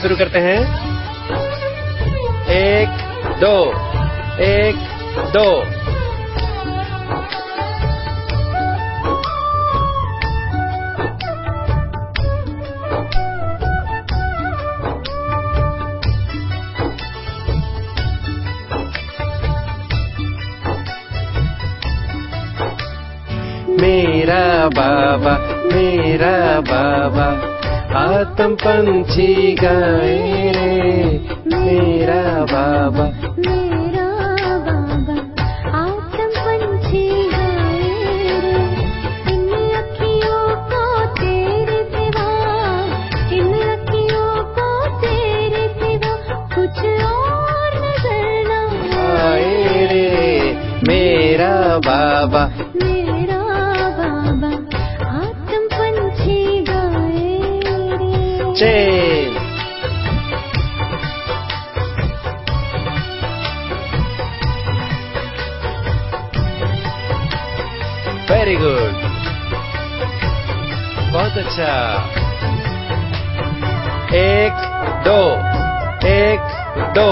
शुरू करते हैं। 1 2 1 2। मेरा बाबा आत्म पंछी गाए रे। मेरा बाबा आत्म पंछी गाए रे। इन अखियों को तेरे सिवा, इन अखियों को तेरे सिवा कुछ और नजर न आए रे। मेरा बाबा चेन। वेरी गुड, बहुत अच्छा। 1 2 1 2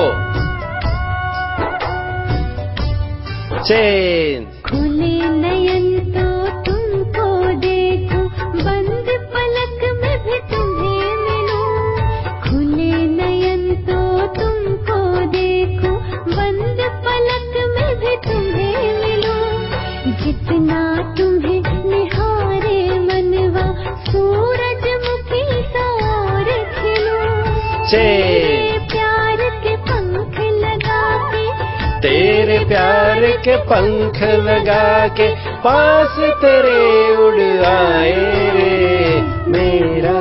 चेन। खुले नयन तो तुमको देखूं, बंद पलक में भी तुम्हें मिलूं। खुले नयन तो तुमको देखूं, बंद पलक में भी तुम्हें मिलूं। जितना तुम्हें निहारे मनवा, सूरजमुखी सा और खिलूं। चेन। प्यार के पंख लगा के, तेरे प्यार के पंख लगा के पास तेरे उड़ आए रे। मेरा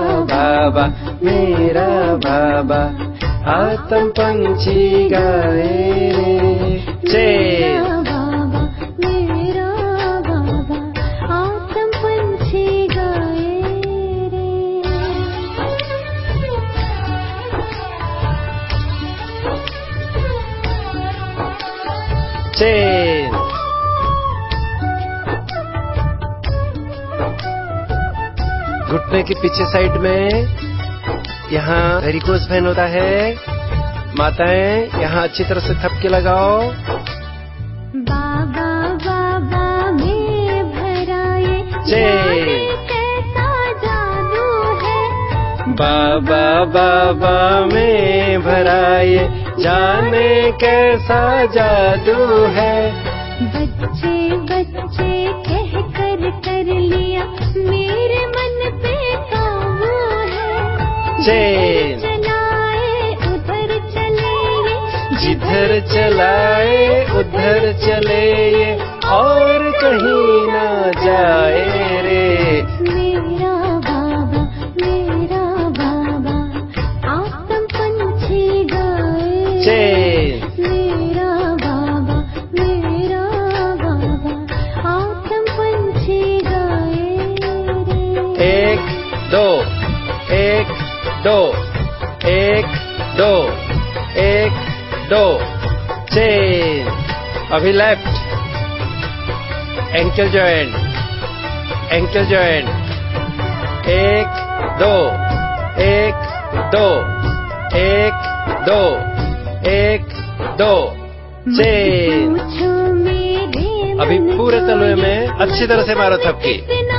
बाबा आत्म पंछी गाए रे। चेन। मेरा बाबा आत्म पंछी गाए रे। चेन। घुटने के पीछे साइड में यहाँ वेरिकोज वेन होता है। माताएं यहाँ अच्छी तरह से थपके लगाओ। बाबा में भराए, जाने कैसा जादू है। बाबा में भराए, जाने कैसा जादू है। बच्चे कह कर लिया, मेरे मन पे काबू है। चेन। चलाए उधर चले ये, जिधर चलाए उधर चले ये, और कहीं ना जाए रे। मेरा बाबा आत्म पंछी गाए। चेन। मेरा बाबा आत्म पंछी गाए रे। 1 2 1 2 1 2 1 2 चेन। अभी left ankle joint, ankle joint. 1 2 1 2 1 2 1 2 change. अभी पूरे तलवे में अच्छी तरह से मारो थपकी।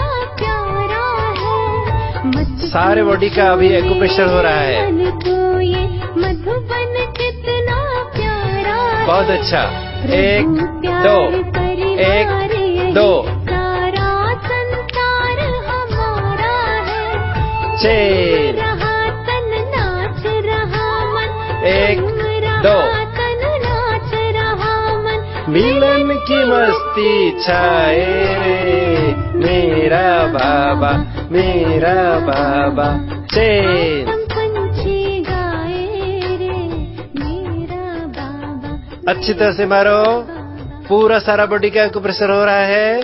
सारे बॉडी का अभी एक्यूप्रेशर हो रहा है। बहुत अच्छा। 1 2 1 2 चेन। 1 2 मिलन की मस्ती छाए रे। मेरा बाबा चेन। अच्छी तरह से मारो। पूरा सारा बॉडी का एक्यूप्रेशर हो रहा है।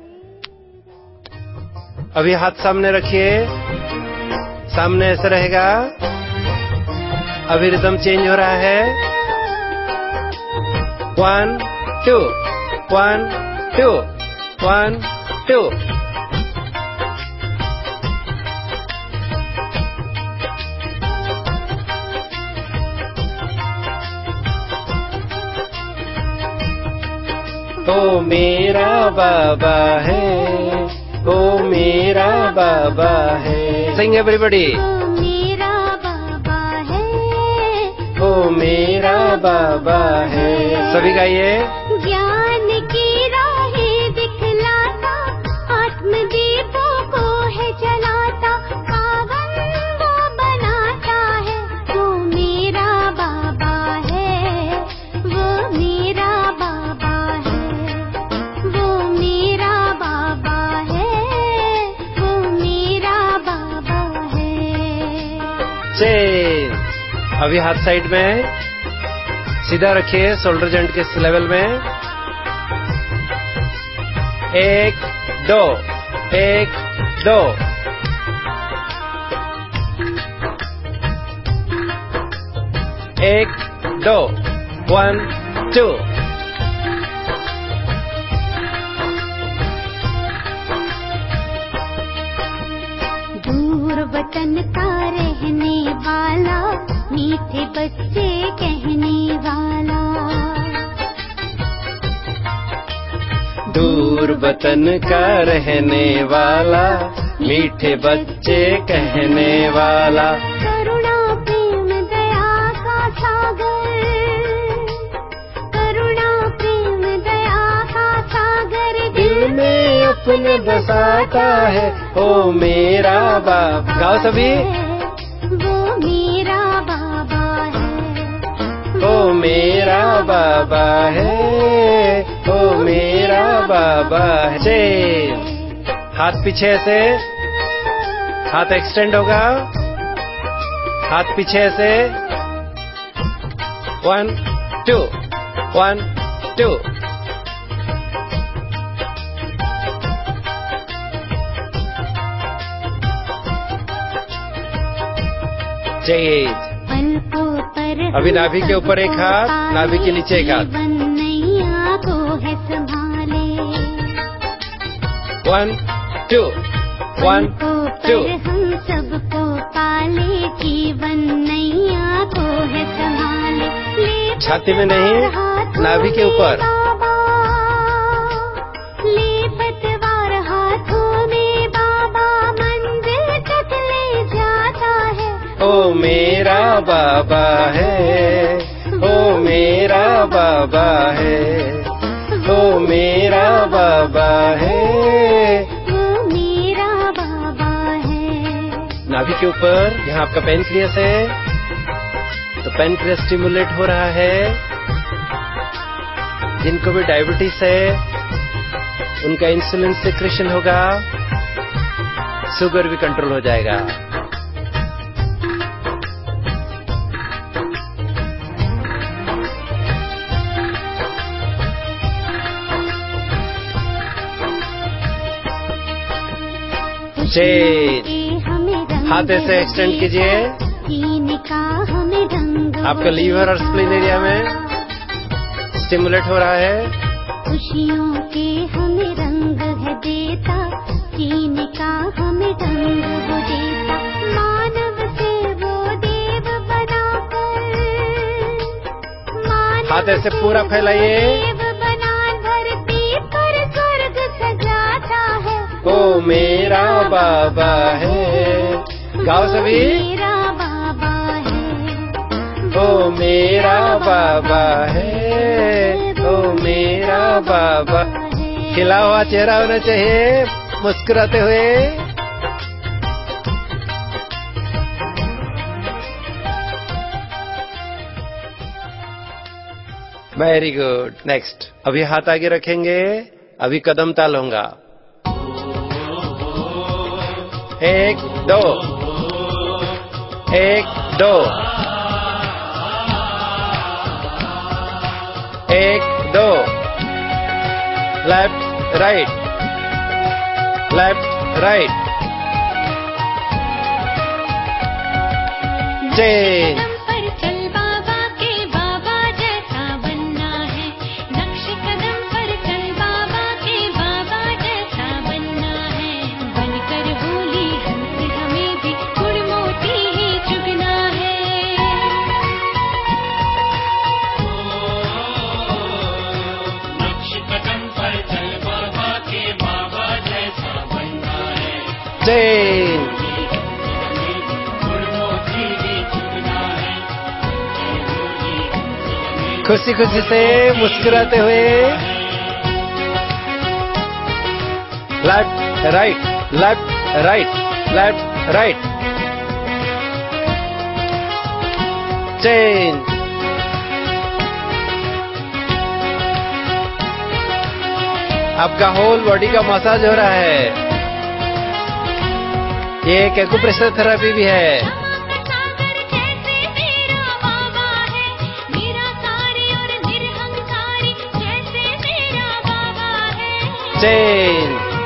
अभी हाथ सामने रखिए, सामने ऐसे रहेगा। अभी रिदम चेंज हो रहा है। 1 2 1 2 1 2। ओ मेरा बाबा है, ओ मेरा बाबा है। Sing everybody. वो मेरा बाबा है, ओ मेरा बाबा है। सभी गाइए। ज्ञान की राहें दिखलाता, आत्मदीपों को है जलाता, पावन वो बनाता है। वो मेरा बाबा है, वो मेरा बाबा है, वो मेरा बाबा है, वो मेरा बाबा है। चेंज। अभी हाथ साइड में सीधा रखिए, शोल्डर जॉइंट के लेवल में। 1 2 1 2। एक 2 1 2। दूर वतन का रहने वाला, मीठे बच्चे कहने वाला। दूर वतन का रहने वाला, मीठे बच्चे कहने वाला। करुणा प्रेम दया का सागर, करुणा प्रेम दया का सागर, दिल में अपने बसाता है। ओ मेरा बाबा। गाओ सभी। वो मेरा बाबा है, ओ मेरा बाबा है, ओ मेरा बाबा है। चेंज। हाथ पीछे से, हाथ एक्सटेंड होगा, हाथ पीछे से। 1 2 1 2। चेंज। पलकों पर अभी नाभि के ऊपर एक हाथ, नाभि के नीचे एक हाथ। जीवन नैया को है संभाले। 1 2 1 पलकों 2। पर हम सबको पाले, जीवन नैया को है संभाले। ले छाती में नहीं, पतवार हाथों नाभि के में ऊपर। बाबा, ले पतवार हाथों में बाबा, मंदिर तक ले जाता है। ओ मेरा बाबा है, ओ मेरा बाबा है, ओ मेरा बाबा है। वो मेरा बाबा है। नाभि के ऊपर, यहाँ आपका पेनक्रियास है, तो पेनक्रियास स्टिमुलेट हो रहा है। जिनको भी डायबिटीज है, उनका इंसुलिन सिक्रेशन होगा, शुगर भी कंट्रोल हो जाएगा। चेंज। हाथ ऐसे एक्सटेंड कीजिए। आपका लीवर और स्प्लीन एरिया में स्टिमुलेट हो रहा है। खुशियों के हमें रंग है देता, जीने का हमें ढंग वो देता। मानव से वो देव बनाकर, मानव हाथ ऐसे से पूरा वो फैलाइए। देव बना धरती पर स्वर्ग सजाता है। ओ मेरा बाबा है। गाओ सभी। मेरा बाबा है, ओ मेरा बाबा है, ओ मेरा बाबा। खिला हुआ चेहरा होना चाहिए, मुस्कुराते हुए। Very good. नेक्स्ट। अभी हाथ आगे रखेंगे, अभी कदम ताल होगा। 1 2 1 2 1 2। Left right, left right. Change. कदम पर चल बाबा के, बाबा जैसा बनना है। नक्श कदम पर चल बाबा के, बाबा जैसा बनना है। बनकर होली हंस हमें भी गुड़ मोती ही चुगना है। नक्श कदम चेंज। खुशी खुशी से मुस्कुराते हुए left right left right left right change. आपका होल बॉडी का मसाज हो रहा है। ये एक एक्यूप्रेशर थेरेपी भी है। चेंज।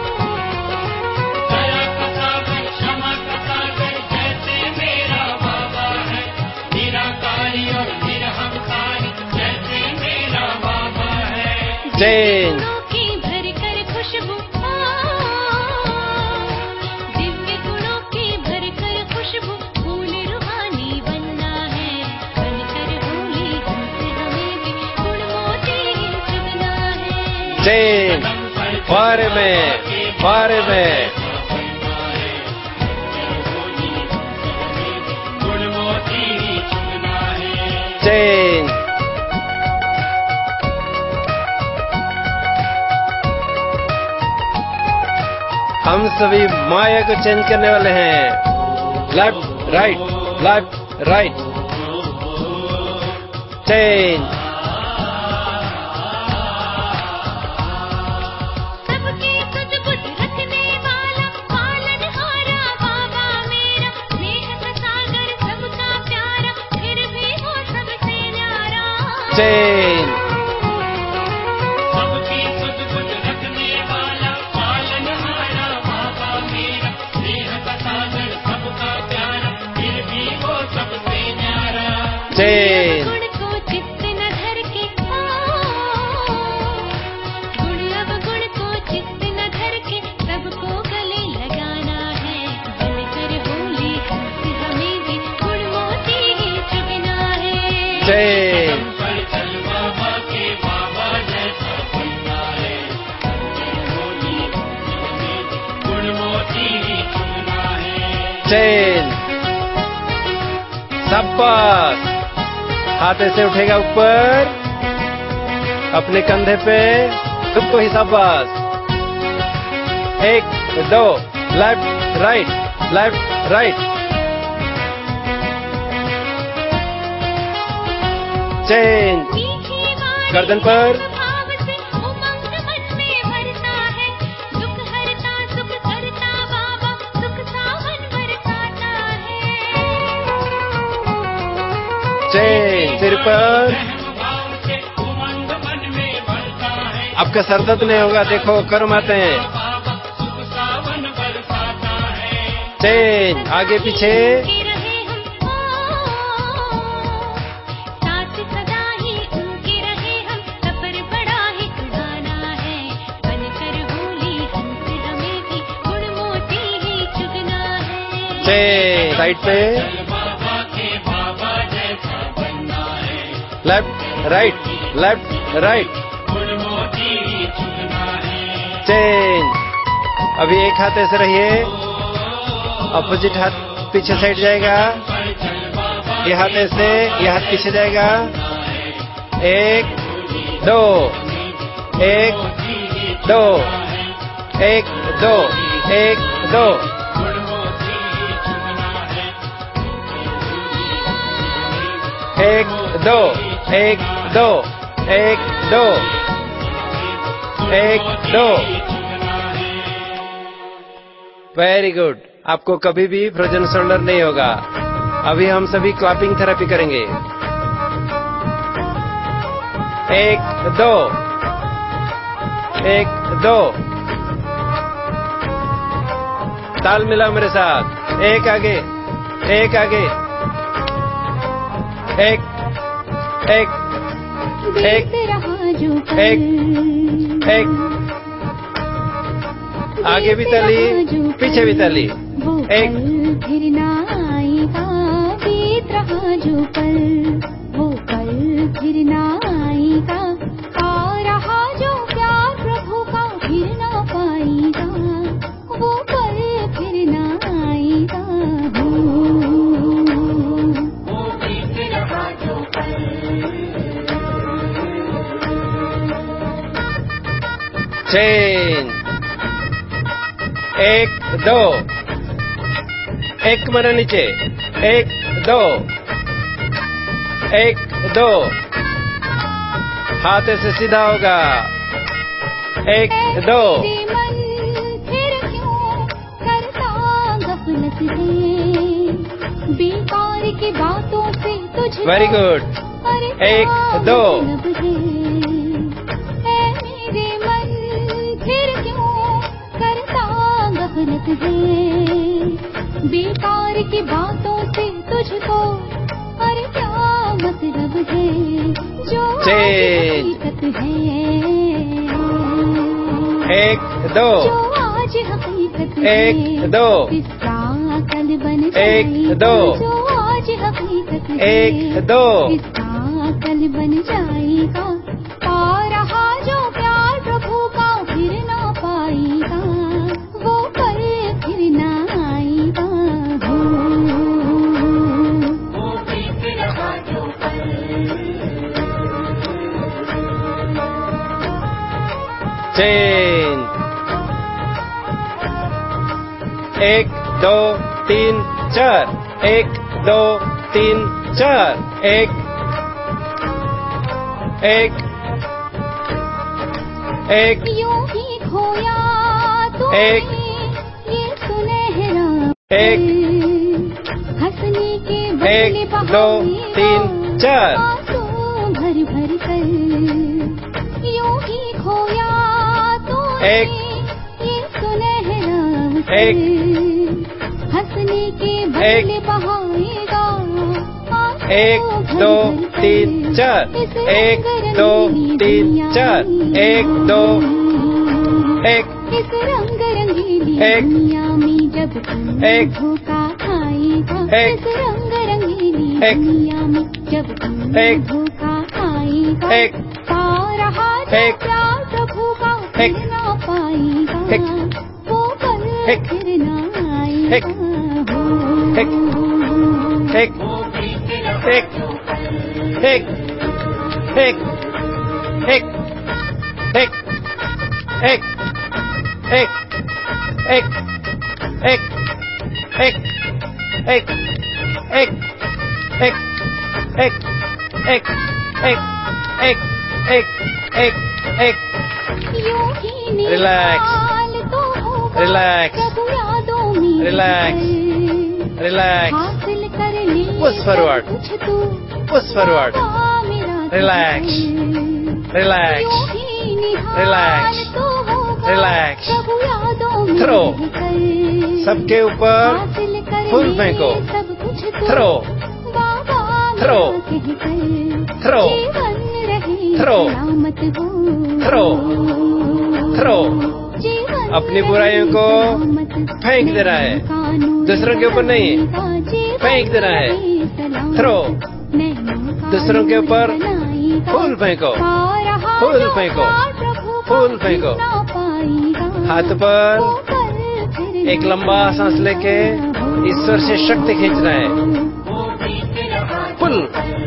क्षमा का सागर जैसे मेरा बाबा है, निराकारी और निरहंकारी जैसे मेरा बाबा है। चेंज। भर कर खुशबू, दिव्य गुणों की भर कर खुशबू, फूल रूहानी बनना है। बनकर होली हमसे हमें भी गुण मोती चुगना है। चेंज। फारे में चेंज। हम सभी माया को चेंज करने वाले हैं। Left right change. चेंज। सबकी सुध बुध रखने वाला, पालनहारा बाबा मेरा, स्नेह का सागर सबका प्यारा, फिर भी वो सबसे न्यारा। चेंज। गुण को चित्त न धर के, गुण को चित्त न धर के, सबको गले लगाना है। बनकर होली हमसे हमें भी गुण मोती चुगना है। चेंज। चेंज। शाबाश। हाथ ऐसे उठेगा ऊपर अपने कंधे पे, खुद को ही शाबाश। 1 2 लेफ्ट राइट चेंज। गर्दन पर चेंज। सिर पर आपका सर दर्द नहीं होगा। देखो कर्म आते हैं। चेंज। आगे पीछे चेंज। साइड पे लेफ्ट राइट चेंज। अभी एक हाथ ऐसे रहिए, अपोजिट हाथ पीछे साइड जाएगा। ये हाथ ऐसे, ये हाथ पीछे जाएगा। 1 2 1 2 1 2 1 2 1 2 1 2 1 2 1 2। Very good. आपको कभी भी फ्रोजन शोल्डर नहीं होगा। अभी हम सभी क्लैपिंग थेरेपी करेंगे। 1 2 1 2। ताल मिला मेरे साथ। एक आगे 1 आगे भी ताली, पीछे भी ताली। 1 फिर ना आएगा, बीत रहा जो पल, वो पल फिर ना आएगा। आ रहा जो प्यार प्रभु का फिर ना पाएगा, वो पल फिर चेंज। 1 2 1 मरा नीचे। 1 2 1 2 हाथ ऐसे सीधा होगा। 1 2 बेकार की बातों से तुझको वेरी गुड। 1 2 मेरे मन फिर क्यों करता गफलत है। बेकार की बातों से तुझको अरे क्या मतलब है। जो हकीकत है 1 2 जो आज हकीकत 1 2 इसका कल बन 1 2 जो आज हकीकत 1 2 इसका कल बन जाएगा। पा रहा जो प्यार प्रभु का फिर ना पाएगा। वो पल फिर ना आएगा। वो बीत रहा जो पल चेंज। 1 2 3 4 1 2 3 4 1 1 1 यूं ही खोया तो एक, ये सुनहरा एक, हंसने के बदले 1 2 3 4 आंसू भर भर कर यूं ही खोया तो एक, ये सुनहरा एक, हंसने के बदले बहाएगा। 1 2 3 4 1 2 3 4 1 2 1 इस रंग रंगीली एक, दुनिया में जब तुम एक, धोखा खाएगा। एक, इस रंग रंगीली एक, दुनिया में जब तुम एक, धोखा खाएगा। एक, पा रहा जो एक, प्यार प्रभु का एक, फिर ना पाएगा। एक, वो पल एक, फिर ना आएगा। एक, एक, एक वो बीत रहा एक जो पल एक एक एक एक एक एक एक एक एक एक एक एक एक एक एक एक एक एक यूं ही रिलैक्स, निहाल तो होगा रिलैक्स, जब यादों में रिलैक्स, बदल रिलैक्स, हासिल कर ले पुश फॉरवर्ड, कुछ तू पुश फॉरवर्ड, बाबा मेरा रिलैक्स, रिलैक्स, यूं ही निहाल रिलैक्स, तो होगा रिलैक्स, जब यादों में थ्रो, बदल सबके ऊपर हासिल कर फूल ले फेंको, सब कुछ तू थ्रो, बाबा थ्रो, मेरा कहकर थ्रो, जीवन रहे थ्रो, सलामत हो थ्रो, थ्रो, जीवन अपनी बुराइयों को फेंक दे रहा है, दूसरों के ऊपर नहीं, फेंक दे रहा है, थ्रो, दूसरों के ऊपर फूल फेंको, फूल फेंको, फूल फेंको, हाथ पर एक लंबा सांस लेके ईश्वर से शक्ति खींचना है, वो बीत रहा पुल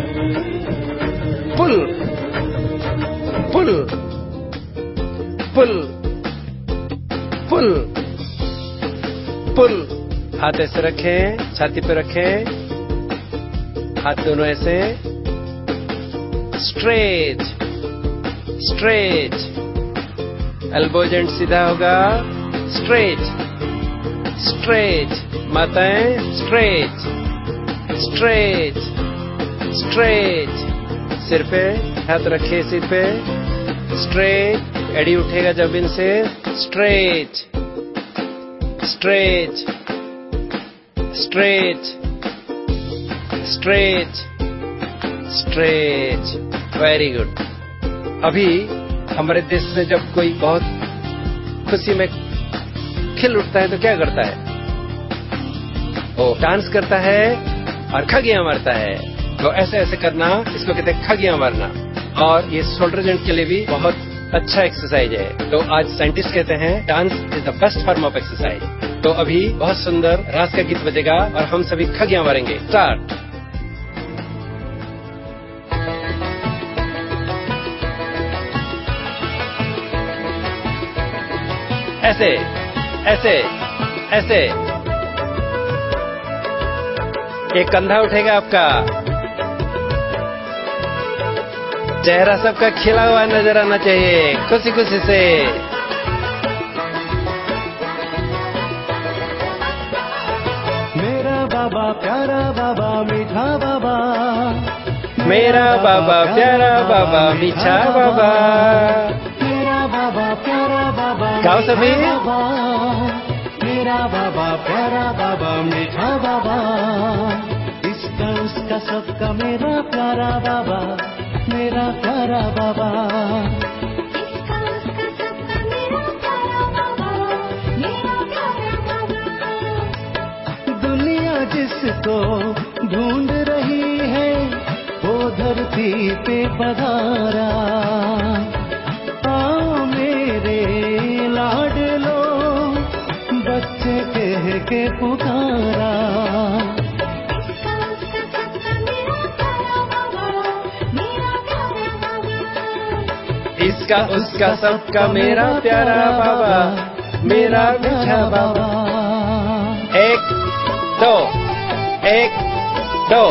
पुल पुल पुल पुल पुल हाथ ऐसे रखें, छाती पे रखें, हाथ दोनों ऐसे, स्ट्रेच स्ट्रेच, एल्बो जॉइंट सीधा होगा, स्ट्रेच स्ट्रेच, माताएं स्ट्रेच स्ट्रेच स्ट्रेच, सिर पे हाथ रखिए, सिर पे स्ट्रेच, एड़ी उठेगा जमीन से, stretch stretch stretch stretch stretch, very good. अभी हमारे देश में जब कोई बहुत खुशी में खिल उठता है तो क्या करता है? वो डांस करता है और खगियां मारता है। तो ऐसे ऐसे करना, इसको कहते हैं खगियां मारना, और ये शोल्डर जॉइंट के लिए भी बहुत अच्छा एक्सरसाइज है। तो आज साइंटिस्ट कहते हैं dance is the best form of exercise. तो अभी बहुत सुंदर रास का गीत बजेगा और हम सभी खगियां मारेंगे। स्टार्ट। ऐसे ऐसे ऐसे। एक कंधा उठेगा आपका। चेहरा सबका खिला हुआ नजर आना चाहिए, खुशी खुशी से। मेरा बाबा प्यारा बाबा मीठा बाबा, मेरा बाबा प्यारा बाबा मीठा बाबा। मेरा बाबा प्यारा बाबा गाओ सभी। बाबा, मेरा बाबा प्यारा बाबा मीठा बाबा, इसका उसका सबका मेरा प्यारा बाबा, मेरा प्यारा बाबा। इसका उसका सबका मेरा प्यारा बाबा, मेरा प्यारा बाबा। दुनिया जिसको ढूंढ रही है वो धरती पे पधारा, आओ मेरे लाडलो बच्चे कह के पुकारा। इसका उसका सबका मेरा प्यारा बाबा, मेरा प्यारा बाबा। इसका उसका सबका मेरा प्यारा बाबा, मेरा मीठा बाबा। एक दो, एक दो।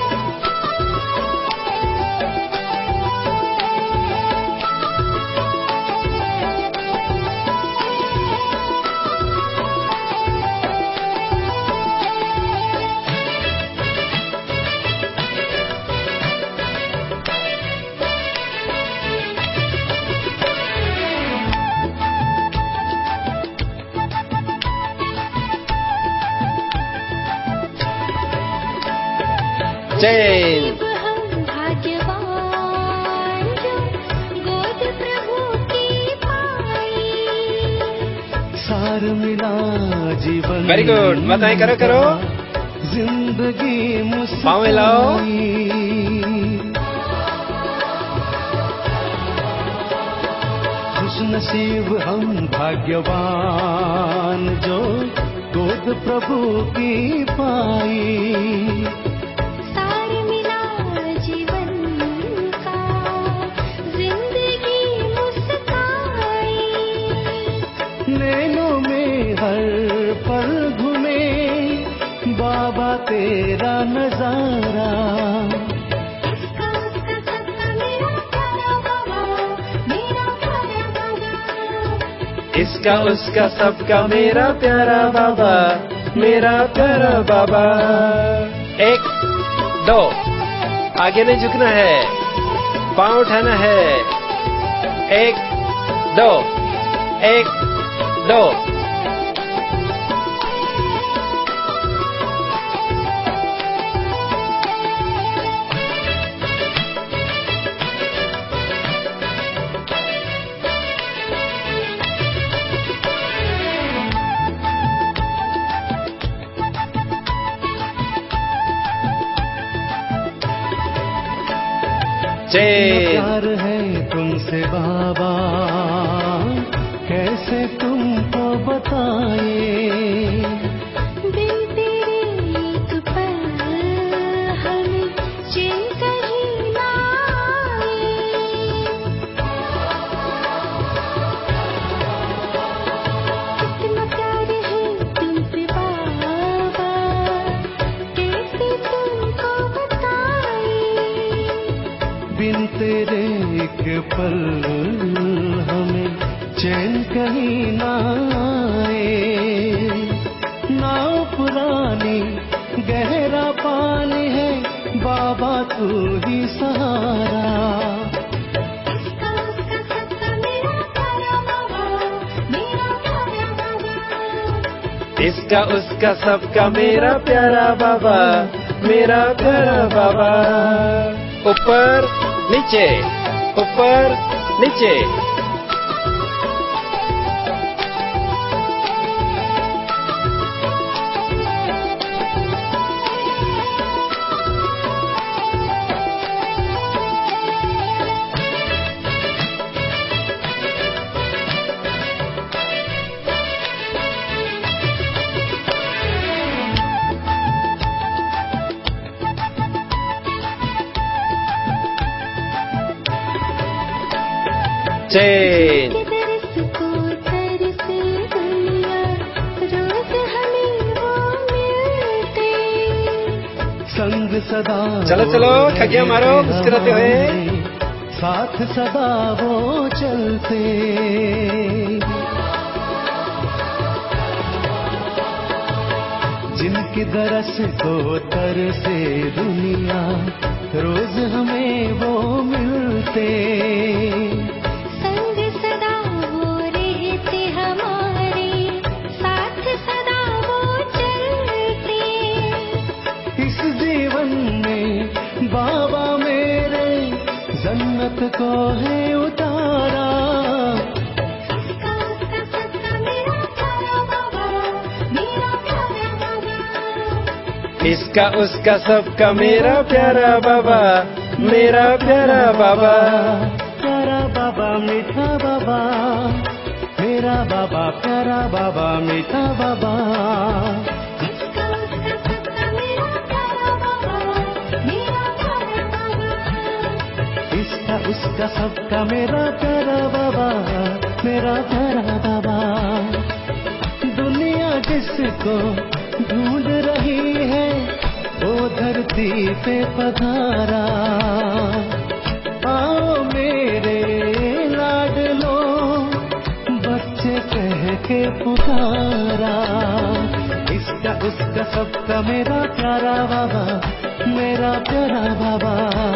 जय हम भाग्यवान जो गोद प्रभु की पाई। सार मिला जीवन वेरी गुड, बताएं, करो करो। जिंदगी पाँव हिलाओ। खुश नसीब हम भाग्यवान जो गोद प्रभु की पाई। सार मिला जीवन का, जिंदगी मुस्काई। नैनों में हर पल घूमे बाबा तेरा नजारा। इसका उसका सबका मेरा प्यारा बाबा, मेरा प्यारा बाबा। इसका उसका सबका मेरा प्यारा बाबा, मेरा प्यारा बाबा। एक दो, आगे नहीं झुकना है, पाँव उठाना है। एक दो, एक दो। जय प्यार है तुमसे बाबा कैसे तुमको बताए। बिन तेरे एक पल हमें चैन कहीं ना आए। कितना प्यार है तुमसे बाबा, कैसे तुमको बताए। बिन तेरे एक पल हमें चैन कहीं ना आए। नाव पुरानी गहरा पानी है बाबा तू ही सहारा। इसका उसका सबका मेरा प्यारा बाबा, मेरा प्यारा बाबा। इसका उसका सबका मेरा प्यारा बाबा, मेरा प्यारा बाबा। ऊपर नीचे, ऊपर नीचे। जय के दर्श को तरसे सदा चलो चलो ठगिया मारो मुस्कुराते हुए। साथ सदा वो चलते। जिनकी दरस को तरसे दुनिया रोज हमें वो मिलते। संग सदा वो रहते हमारे, साथ सदा वो चलते। इस जीवन में बाबा मेरे जन्नत को है उतारा। इसका उसका सबका मेरा प्यारा बाबा, मेरा प्यारा बाबा। प्यारा बाबा मीठा बाबा, मेरा बाबा प्यारा बाबा मीठा बाबा। इसका उसका सबका मेरा प्यारा बाबा, मेरा प्यारा बाबा। दुनिया जिसको ढूंढ रही है वो धरती पे पधारा। आओ मेरे लाडलो बच्चे कह के पुकारा। इसका उसका सबका मेरा प्यारा बाबा, मेरा प्यारा बाबा।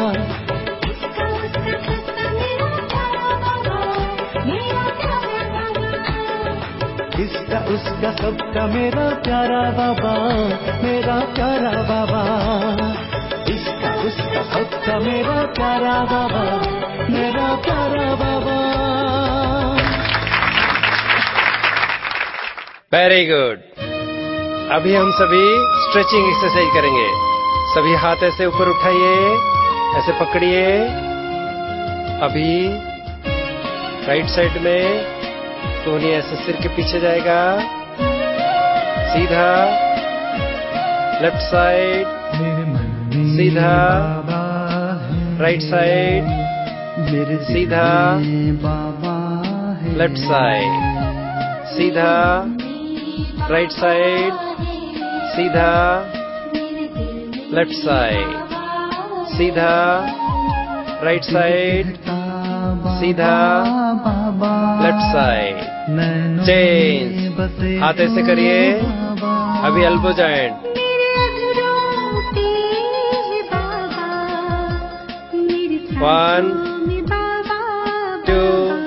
इसका उसका सबका मेरा प्यारा बाबा, मेरा प्यारा बाबा। इसका उसका सबका मेरा प्यारा बाबा, मेरा प्यारा बाबा। Very good. अभी हम सभी स्ट्रेचिंग एक्सरसाइज करेंगे। सभी हाथ ऐसे ऊपर उठाइए, ऐसे पकड़िए। अभी राइट साइड में कोहनी ऐसे सिर के पीछे जाएगा, सीधा लेफ्ट साइड, सीधा राइट साइड, सीधा लेफ्ट साइड, सीधा राइट साइड, सीधा लेफ्ट साइड, सीधा राइट साइड, सीधा लेफ्ट साइड। चेंज। हाथ ऐसे करिए। अभी एल्बो जॉइंट। 1 2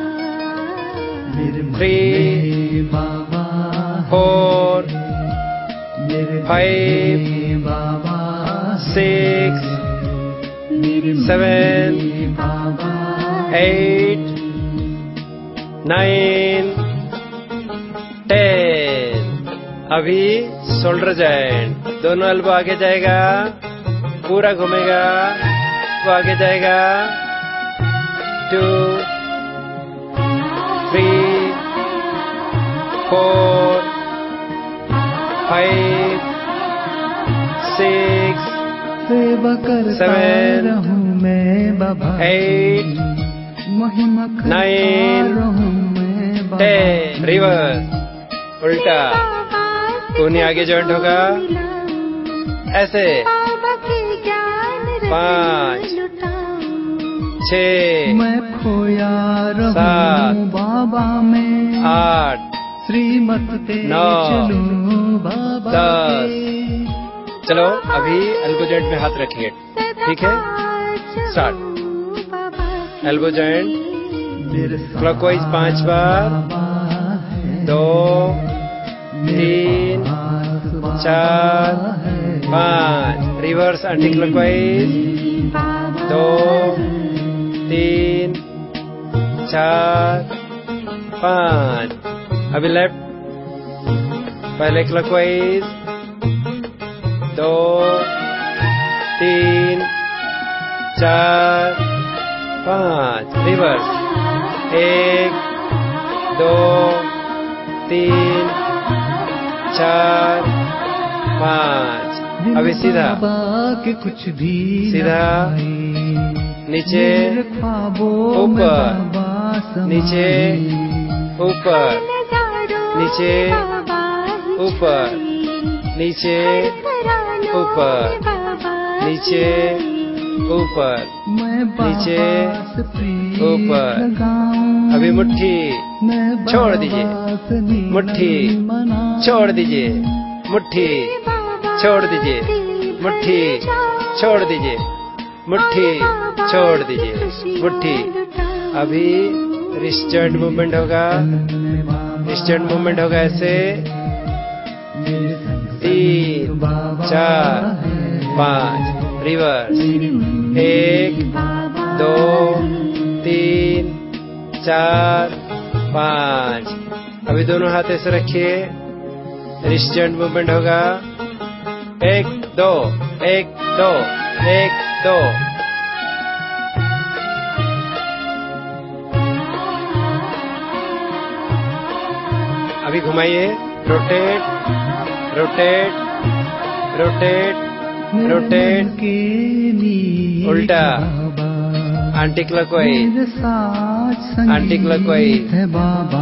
3 4 5 6 7 8 9 10। अभी शोल्डर जॉइंट। दोनों एल्बो आगे जाएगा, पूरा घूमेगा, वो आगे जाएगा। 2 3 4 5 6 सेवा करता 7 रहूं मैं बाबा, 8 महिमा करता 9 रहूं मैं बाबा। 10। रिवर्स, उल्टा। कोहनी आगे जॉइंट होगा, ऐसे। 5 6 मैं खोया रहूं 7 बाबा में, 8 श्रीमत पे 9 चलूं बाबा 10। के। चलो अभी एल्बो जॉइंट में हाथ रखिए, ठीक है? स्टार्ट। एल्बो जॉइंट क्लॉकवाइज 5 बार। 2 3 4 5। Reverse anti clockwise 2 3 4 5। अभी लेफ्ट। पहले क्लॉकवाइज 2 3 4 5। रिवर्स 1 2 3 4 5। अभी सीधा के कुछ भी सीधा, नीचे ऊपर, नीचे ऊपर, नीचे ऊपर, नीचे ऊपर, नीचे, ऊपर, मैं नीचे, बाबा से प्रीत ऊपर। लगाऊं। अभी मुट्ठी मैं छोड़ दीजिए, बाबा से मिलन मुट्ठी मनाऊं। छोड़ दीजिए, मुट्ठी छोड़ दीजिए, मुट्ठी छोड़ दीजिए, मुट्ठी छोड़ दीजिए, मुट्ठी। अभी रिस्टर्ड मूवमेंट होगा, रिस्टर्ड मूवमेंट होगा ऐसे। 3, 4, 5 रिवर्स। 1, 2, 3, 4, 5। अभी दोनों हाथ ऐसे रखिए, रिस्टर्ड मूवमेंट होगा। 1, 2, 1, 2, 1, 2। अभी घुमाइए, रोटेट, रोटेट, रोटेट, रोटेट, के लिए उल्टा, बाबा एंटी क्लॉकवाइज, मेरे साथ एंटी क्लॉकवाइज। है बाबा।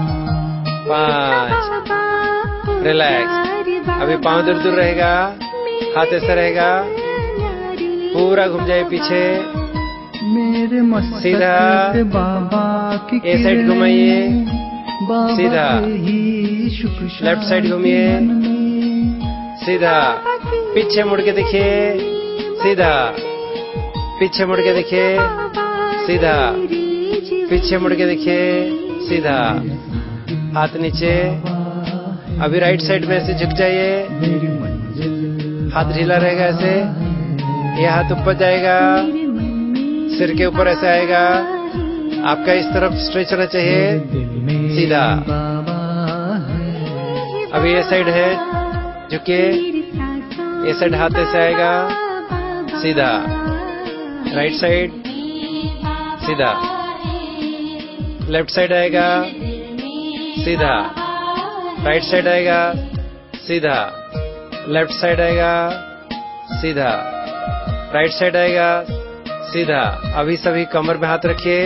5 रिलैक्स। अभी पाँव दूर दूर रहेगा, हाथ ऐसा रहेगा, पूरा घूम जाए पीछे, मेरे मस्तक सीधा। पे बाबा की ए साइड घुमाइए, बाबा सीधा। के ही शुक्र लेफ्ट साइड घूमिए, मन में। सीधा। पीछे मुड़ के देखिए, सीधा। पीछे मुड़ के देखिए, सीधा। पीछे मुड़ के देखिए, सीधा। हाथ नीचे। अभी राइट साइड में ऐसे झुक जाइए, मेरी मंजिल हाथ ढीला रहेगा ऐसे। ये हाथ ऊपर जाएगा, सिर के ऊपर ऐसे आएगा। आपका इस तरफ स्ट्रेच होना चाहिए, सीधा। बाबा है। अभी ये साइड है, झुकिए। ये साइड हाथ ऐसे आएगा, सीधा। राइट साइड, सीधा। लेफ्ट साइड आएगा, सीधा। राइट साइड आएगा, सीधा। लेफ्ट साइड आएगा, सीधा। राइट साइड आएगा, सीधा। अभी सभी कमर में हाथ रखिए।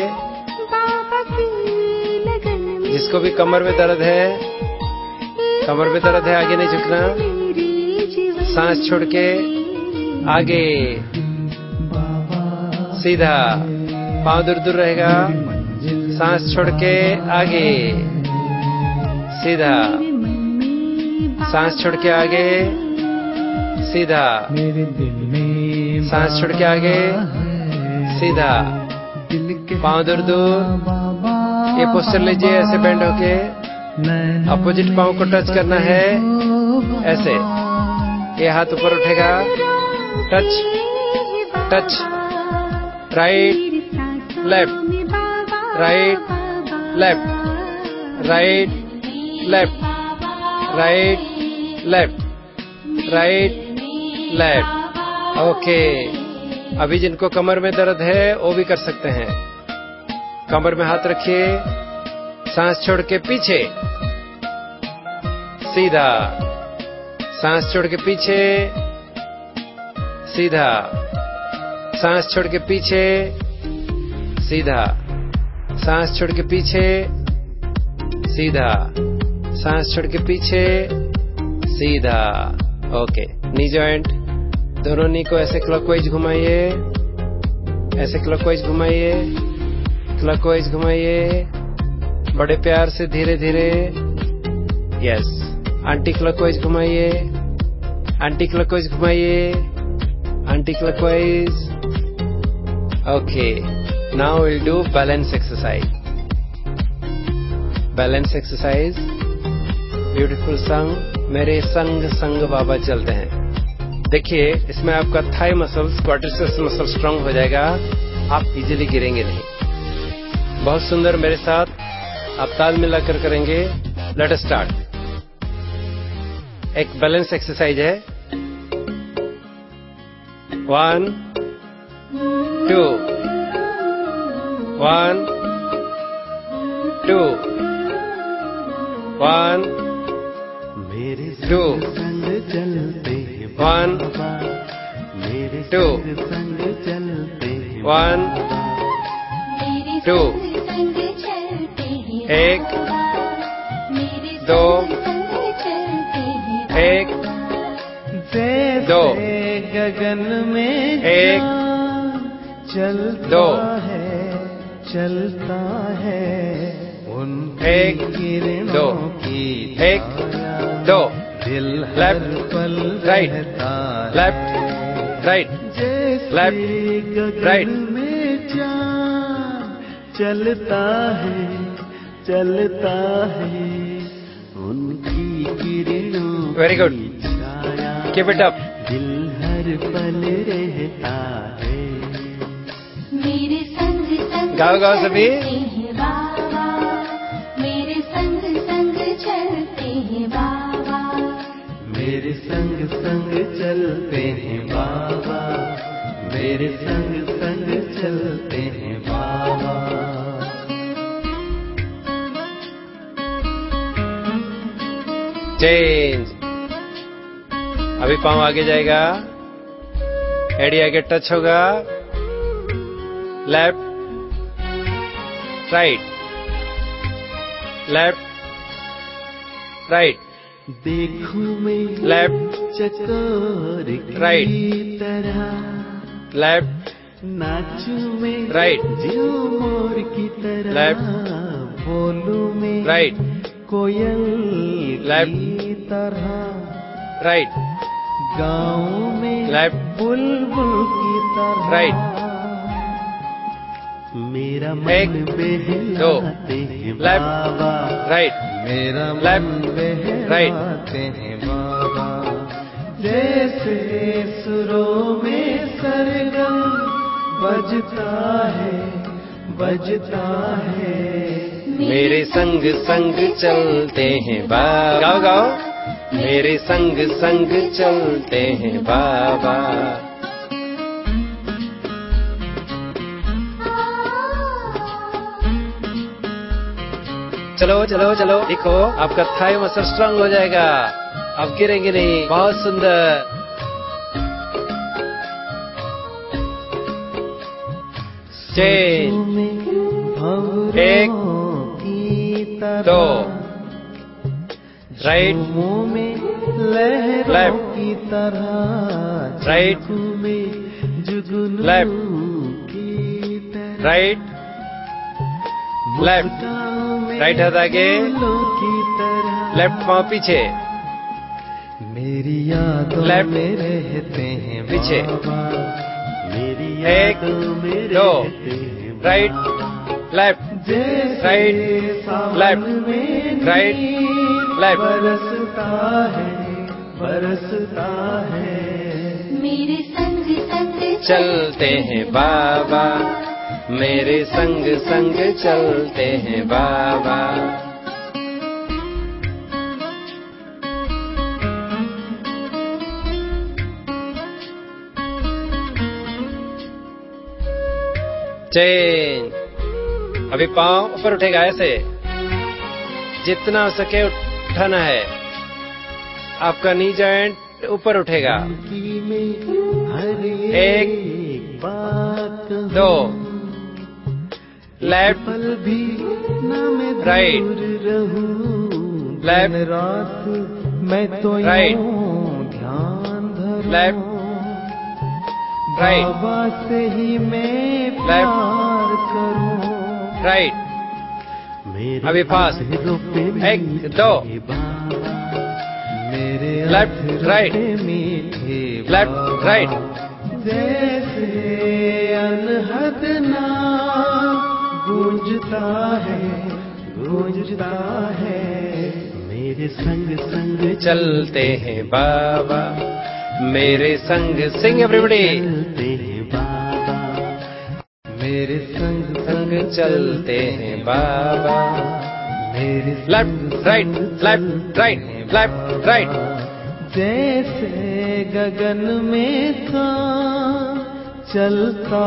जिसको भी कमर में दर्द है, कमर में दर्द है, आगे नहीं झुकना। सांस छोड़ के आगे, सीधा। पाँव दूर दूर रहेगा, सांस छोड़ के आगे, सीधा। सांस छोड़ के आगे, सीधा। मेरे दिल में सांस छोड़ के आगे, सीधा। दिल के पाँव दूर दूर। बाबा ये पोस्टर लीजिए, ऐसे बेंड होके। अपोजिट पाँव को टच करना है, ऐसे। ये हाथ ऊपर उठेगा, touch, touch. Right, left, right, left, right, left, right, left, right, left. Okay. अभी जिनको कमर में दर्द है वो भी कर सकते हैं। कमर में हाथ रखिए, सांस छोड़ के पीछे, सीधा। सांस छोड़ के पीछे, सीधा। सांस छोड़ के पीछे, सीधा। सांस छोड़ के पीछे, सीधा। सांस छोड़ के पीछे, सीधा। ओके। नी जॉइंट, दोनों नी को ऐसे क्लॉकवाइज घुमाइए, ऐसे क्लॉकवाइज घुमाइए, क्लॉकवाइज घुमाइए, बड़े प्यार से, धीरे धीरे। यस। एंटी क्लॉकवाइज घुमाइए, एंटी क्लॉकवाइज घुमाइए, anti clockwise. Okay. Now will do balance exercise. Balance exercise. Beautiful संग, मेरे संग संग बाबा चलते हैं। देखिए, इसमें आपका thigh muscles, quadriceps muscle strong हो जाएगा, आप इजीली गिरेंगे नहीं। बहुत सुंदर, मेरे साथ आप ताल मिलाकर करेंगे। Let us start. एक बैलेंस एक्सरसाइज है। 1 2 1 2 1 मेरे 2 संग चलते 1 मेरे 2 संग चलते 1 2 1 2 1 2 गगन में एक, चलता दो, चलता है उनकी एक, किरणों दो, की एक, दो, दिल हर लेफ्ट, पल राइट, रहता लेफ्ट, राइट, जैसे लेफ्ट, गगन राइट। में चाँद चलता है उनकी किरणों वेरी गुड, की छाया कीप इट अप। दिल हर पल रहता है। मेरे संग संग गाओ गाओ सभी। चलते हैं बाबा, मेरे संग संग चलते हैं बाबा, मेरे संग संग चलते हैं बाबा, मेरे संग संग चलते हैं बाबा। चेंज। अभी पांव आगे जाएगा, एडी आगे टच होगा, लेफ्ट, राइट, लेफ्ट, राइट, देखूं मैं लेफ्ट, चकोर की राइट, तरह, लेफ्ट, नाचूं मैं राइट, जो मोर की तरह, लेफ्ट, बोलूं मैं राइट, कोयल लेफ्ट, की तरह, राइट, गाँव में लेफ्ट, बुलबुल की तरह, राइट, मेरा एक, मन दो, बहलाते हैं लेफ्ट, बाबा, राइट, मेरा मन लेफ्ट, बहलाते हैं बाबा। जैसे सुरों में सरगम बजता है मेरे संग संग चलते हैं बाबा। गाओ गाओ, मेरे संग संग चलते हैं बाबा। चलो चलो चलो, देखो आपका थाई मसल स्ट्रांग हो जाएगा, आप गिरेंगे नहीं। बहुत सुंदर। चेंज। एक, दो, राइट, में लहरों लेफ्ट, की तरह, राइट, में जुगनू लेफ्ट, की तरह, राइट, लेफ्ट, राइट हाथ आगे, की तरह, लेफ्ट पांव पीछे, मेरी यादों लेफ्ट, में रहते हैं पीछे, बाबा, मेरी एक, यादों में दो, रहते हैं राइट, बाबा। लेफ्ट, जैसे राइट, सावन लेफ्ट, में राइट, लेफ्ट, बरसता है मेरे संग संग चलते हैं बाबा, मेरे संग संग चलते हैं बाबा। चेंज। अभी पांव ऊपर उठेगा ऐसे, जितना हो सके उठाना है। आपका नी जॉइंट ऊपर उठेगा। एक, दो, लेफ्ट, पल भी न मैं राइट, दूर रहूं, लेफ्ट, दिन रात मैं तो राइट, यूं ध्यान धरूं, लेफ्ट, राइट, बाबा से ही मैं प्यार करूं, राइट। मेरे अभी फास्ट। अधरों पे एक, मीठे दो, बाबा, मेरे लेफ्ट, अधरों राइट, पे मीठे लेफ्ट, बाबा, राइट, जैसे अनहद नाम गूंजता है मेरे संग संग चलते हैं बाबा, मेरे संग। Sing everybody. चलते हैं बाबा, मेरे संग संग चलते हैं बाबा। मेरे left, right, left, right, left, right. जैसे गगन में चाँद चलता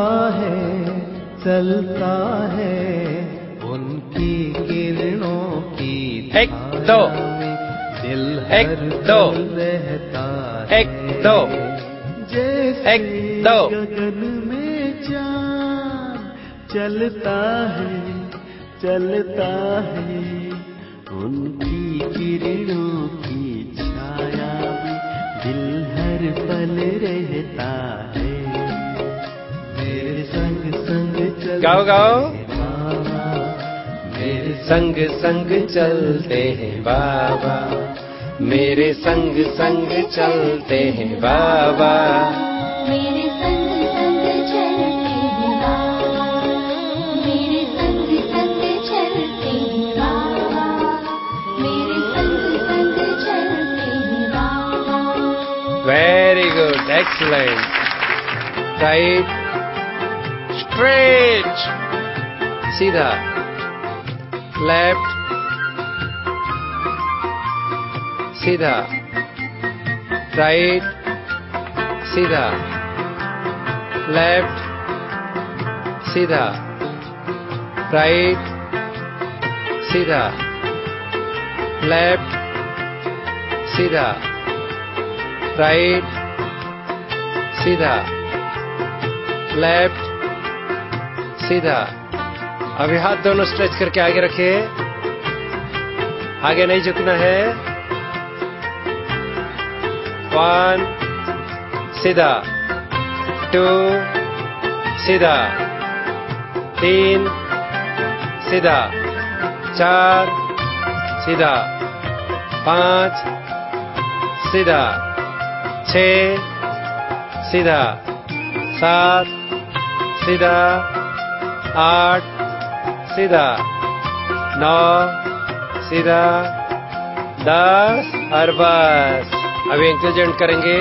है उनकी किरणों की एक, दो, दिल एक, हर दो, पल रहता है। एक, दो, जैसे एक, दो। गगन में चाँद चलता है उनकी किरणों की छाया में दिल हर हर पल रहता है, मेरे संग संग चलते गाओ गाओ। हैं बाबा, मेरे संग संग चलते हैं बाबा, मेरे संग संग चलते हैं बाबा। मेरे संग संग चलते हैं बाबा, मेरे संग संग चलते हैं बाबा, मेरे संग संग चलते हैं बाबा। Very good, excellent. Right, straight, सीधा, लेफ्ट, सीधा, राइट, सीधा, लेफ्ट, सीधा, राइट, सीधा, लेफ्ट, सीधा, राइट, सीधा, लेफ्ट, सीधा। अभी हाथ दोनों स्ट्रेच करके आगे रखिए, आगे नहीं झुकना है। 1 सीधा, 2 सीधा, 3 सीधा, 4 सीधा, 5 सीधा, 6 सीधा, 7 सीधा, 8 सीधा, 9 सीधा, 10 और बस। अभी एंकल जॉइंट करेंगे।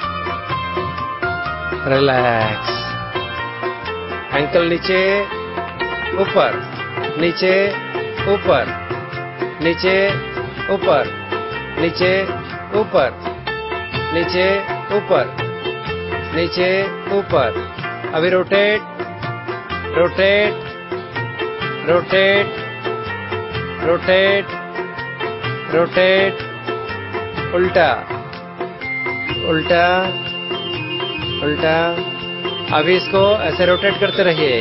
रिलैक्स, एंकल नीचे ऊपर, नीचे ऊपर, नीचे ऊपर, नीचे ऊपर, नीचे ऊपर, नीचे ऊपर। अभी rotate, rotate, rotate, rotate, rotate, उल्टा, उल्टा, उल्टा। अभी इसको ऐसे रोटेट करते रहिए।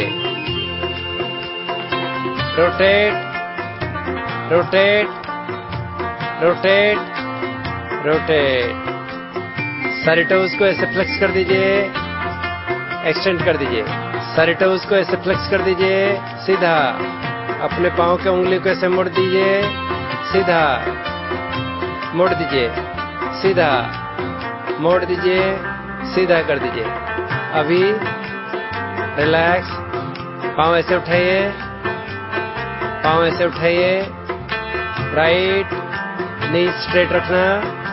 Rotate, rotate, rotate, rotate. सारे टोज को ऐसे फ्लेक्स कर दीजिए, एक्सटेंड कर दीजिए। सारे टोज को ऐसे फ्लेक्स कर दीजिए, सीधा। अपने पाँव के उंगली को ऐसे मोड़ दीजिए, सीधा, मोड़ दीजिए, सीधा, मोड़ दीजिए, सीधा कर दीजिए। अभी रिलैक्स, पाँव ऐसे उठाइए, पाँव ऐसे उठाइए, राइट नी स्ट्रेट रखना।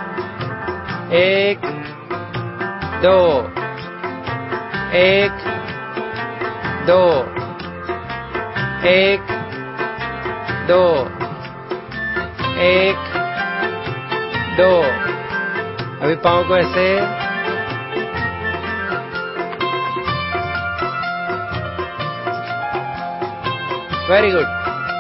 1 2 1 2 1 2 1 2। अभी पाँव को ऐसे, वेरी गुड।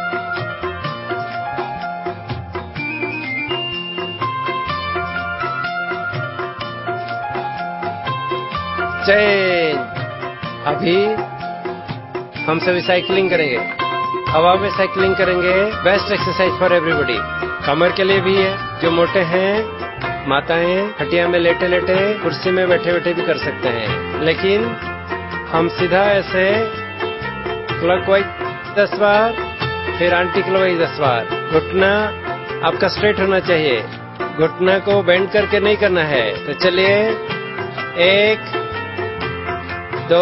चेंज। अभी हम सभी साइकिलिंग करेंगे, हवा में साइकिलिंग करेंगे। Best exercise for everybody. कमर के लिए भी है, जो मोटे हैं, माताएं खटिया में लेटे लेटे, कुर्सी में बैठे बैठे भी कर सकते हैं। लेकिन हम सीधा ऐसे क्लॉकवाइज 10 बार, फिर एंटी क्लॉकवाइज 10 बार। घुटना आपका स्ट्रेट होना चाहिए, घुटना को बेंड करके नहीं करना है। तो चलिए, 1 2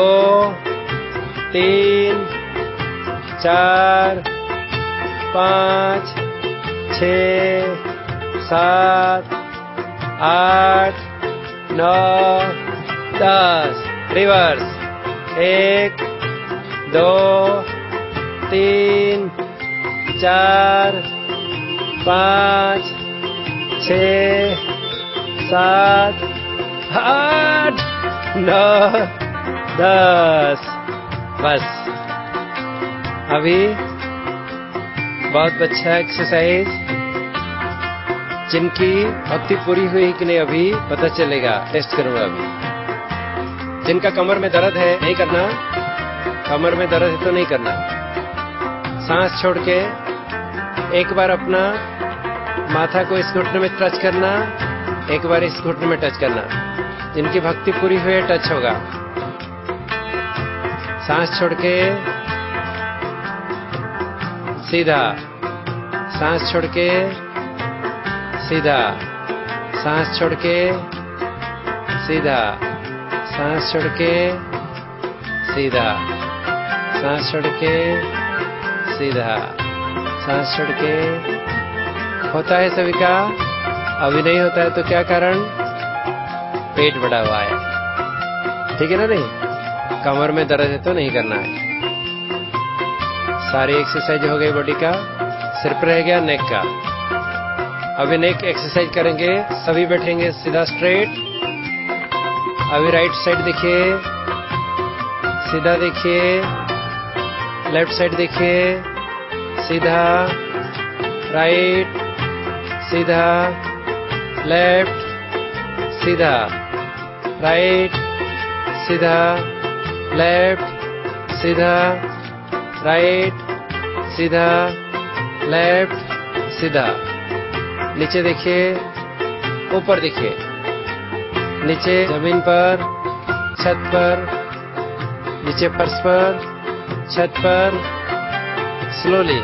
3 4 5 6 7 8 9 10। रिवर्स, 1 2 3 4 5 6 7 8 9 10। बस। अभी बहुत अच्छा एक्सरसाइज। जिनकी भक्ति पूरी हुई कि नहीं अभी पता चलेगा, टेस्ट करूंगा अभी। जिनका कमर में दर्द है नहीं करना, कमर में दर्द है तो नहीं करना। सांस छोड़ के एक बार अपना माथा को इस घुटने में टच करना, एक बार इस घुटने में टच करना। जिनकी भक्ति पूरी हुई है टच होगा। सांस छोड़ के सीधा, सांस छोड़ के सीधा, सांस छोड़ के सीधा, सांस छोड़ के सीधा, सांस छोड़ के सीधा, सांस छोड़ के। होता है सभी का, अभी नहीं होता है तो क्या कारण? पेट बढ़ा हुआ है, ठीक है ना? नहीं, कमर में दर्द है तो नहीं करना है। सारी एक्सरसाइज हो गई बॉडी का, सिर्फ रह गया नेक का। अभी नेक एक्सरसाइज करेंगे, सभी बैठेंगे सीधा स्ट्रेट। अभी राइट साइड देखिए, सीधा देखिए, लेफ्ट साइड देखिए, सीधा, राइट, सीधा, लेफ्ट, सीधा, राइट, सीधा, लेफ्ट, सीधा, राइट, सीधा, लेफ्ट, सीधा। नीचे देखिए, ऊपर देखिए, नीचे जमीन पर, छत पर, नीचे फर्श पर, छत पर, स्लोली।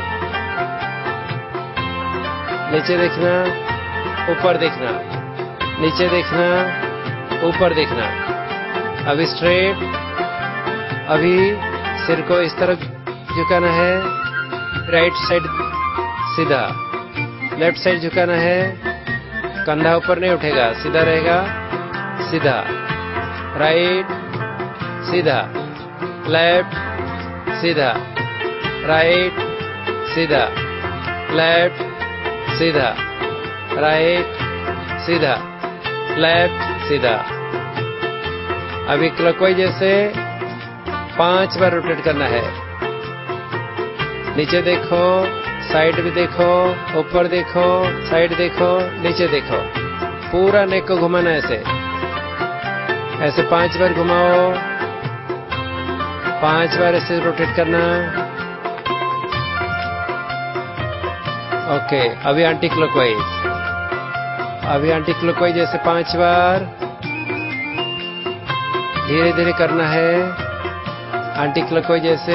नीचे देखना, ऊपर देखना, नीचे देखना, ऊपर देखना। अभी स्ट्रेट, अभी सिर को इस तरफ झुकाना है, राइट साइड सीधा, लेफ्ट साइड झुकाना है, कंधा ऊपर नहीं उठेगा, सीधा रहेगा, सीधा, राइट, सीधा, लेफ्ट, सीधा, राइट, सीधा, लेफ्ट, सीधा, राइट, सीधा, लेफ्ट, सीधा। अभी क्लॉकवाइज जैसे 5 बार रोटेट करना है। नीचे देखो, साइड भी देखो, ऊपर देखो, साइड देखो, नीचे देखो, पूरा नेक को घुमाना है ऐसे। ऐसे 5 बार घुमाओ, 5 बार ऐसे रोटेट करना। ओके, अभी एंटी क्लॉकवाइज, अभी एंटी क्लॉकवाइज जैसे 5 बार धीरे धीरे करना है। एंटी क्लॉकवाइज जैसे,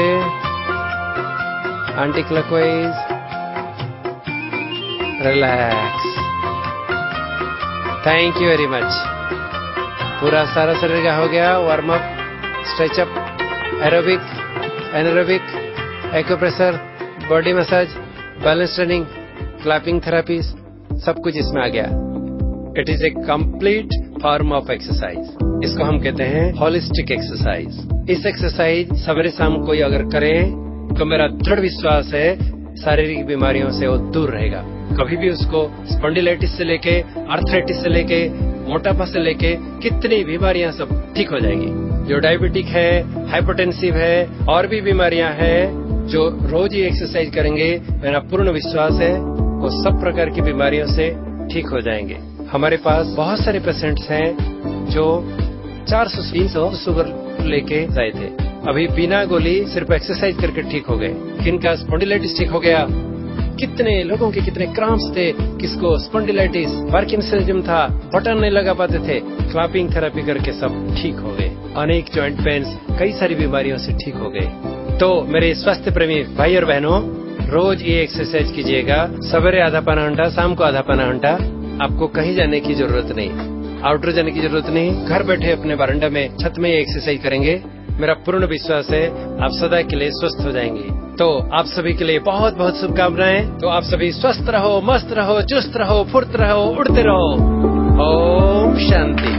anti clockwise, relax. Thank you very much. पूरा सारा शरीर का हो गया warm up, stretch up, aerobic, anaerobic, acupressure, body massage, balance training, clapping therapy, सब कुछ इसमें आ गया। It is a complete form of exercise. इसको हम कहते हैं होलिस्टिक एक्सरसाइज। इस एक्सरसाइज सवेरे शाम कोई अगर करे तो मेरा दृढ़ विश्वास है शारीरिक बीमारियों से वो दूर रहेगा। कभी भी उसको स्पॉन्डिलाइटिस से लेके, आर्थराइटिस से लेके, मोटापा से लेके कितनी बीमारियां सब ठीक हो जाएगी। जो डायबिटिक है, हाइपरटेंसिव है, और भी बीमारियां हैं, जो रोज ही एक्सरसाइज करेंगे, मेरा पूर्ण विश्वास है वो सब प्रकार की बीमारियों से ठीक हो जाएंगे। हमारे पास बहुत सारे पेशेंट्स हैं जो 400-300 शुगर लेके आए थे, अभी बिना गोली सिर्फ एक्सरसाइज करके ठीक हो गए। किनका स्पॉन्डिलाइटिस ठीक हो गया, कितने लोगों के कितने क्रैम्प्स थे, किसको स्पॉन्डिलाइटिस, पार्किंसनिज्म था, बटन नहीं लगा पाते थे, क्लैपिंग थेरेपी करके सब ठीक हो गए। अनेक जॉइंट पेन्स, कई सारी बीमारियों से ठीक हो गए। तो मेरे स्वास्थ्य प्रेमी भाई और बहनों, रोज ये एक्सरसाइज कीजिएगा। सवेरे आधा पौना घंटा, शाम को आधा पौना घंटा। आपको कहीं जाने की जरूरत नहीं, आउटडोर जाने की जरूरत नहीं, घर बैठे अपने बरामदा में, छत में एक्सरसाइज करेंगे। मेरा पूर्ण विश्वास है आप सदा के लिए स्वस्थ हो जाएंगे। तो आप सभी के लिए बहुत बहुत शुभकामनाएं। तो आप सभी स्वस्थ रहो, मस्त रहो, चुस्त रहो, फुर्त रहो, उड़ते रहो। ओम शांति।